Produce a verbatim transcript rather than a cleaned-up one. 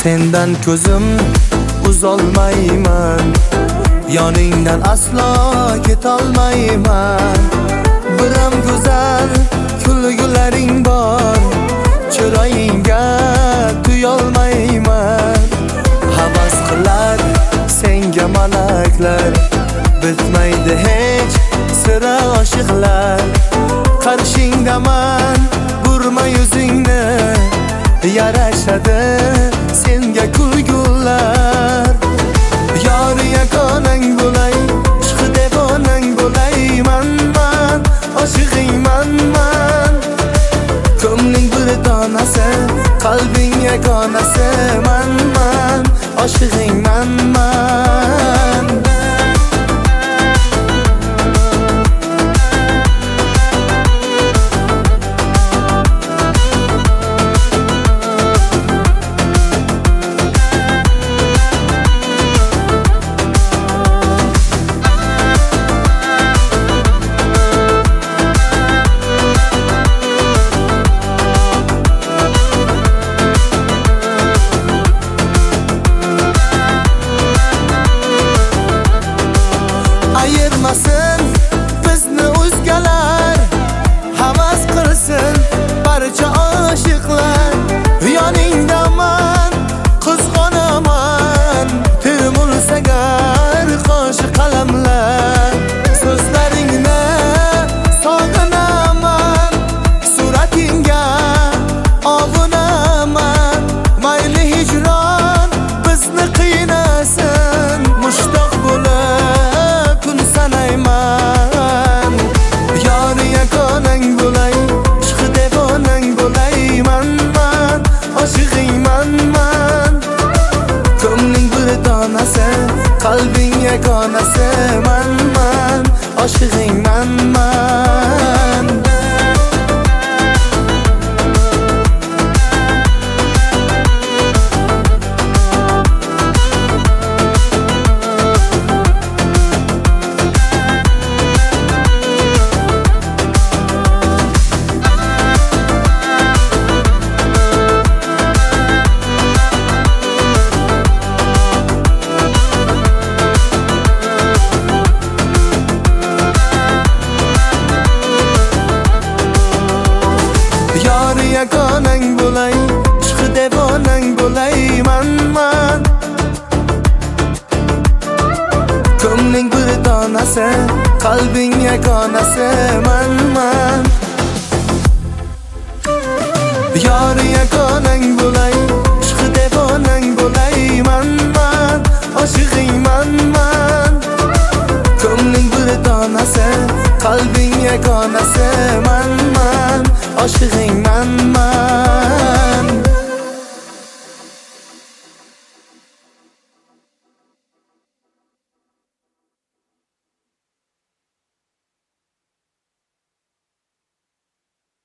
Sendan ko'zim uzolmayman, yoningdan aslo ketolmayman. Biram go'zal kulgularing bor, chiroyingga tuyolmayman. Havas qilar senga malaklar, bitmaydi hech sira oshiqlar. Qarshingdaman, burma yuzingni, yarashadi senga kulgular. Yor yagonang bo'lay, ishq devonang bo'lay, man man oshig'ingman man. Ko'ngling bir donasi, qalbing yagonasi, man man oshig'ingman man. Ayirmasin bizni o'zgalar, havas qilsin barcha oshiqlar. Yoningdaman, qizg'onaman, termulsa gar qo'shi qalamlar. So'zlaringni sog'inaman, suratingga ovunaman. Mayli hijron bizni qiynasin, mushtoq bo'lib kun sanayman. Yor yagonang bo'lay, ishq devonang bo'lay, man man oshig'ingman man. Ko'ngling bir donasi, qalbing yagonasi, man man oshig'ingman man. Yor yagonang bo'lay, ishq devonang bo'lay, man man. Ko'ngling bir donasi, qalbing yagonasi, man man. Yor yagonang bo'lay, ishq devonang bo'lay, man man oshig'ingman man. Ko'ngling bir donasi, qalbing yagonasi, man man oshig'ingman man.